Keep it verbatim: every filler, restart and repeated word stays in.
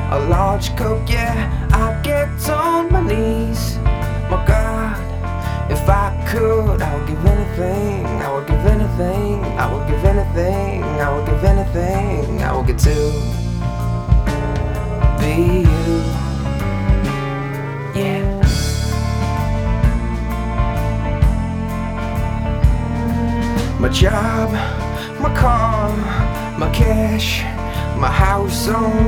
a large coke, yeah, I'd get on my knees. My God, if I could, I would give anything, I would give anything, I would give anything, I would give anything, I would get to be you, yeah. My job, my car, my cash, my house on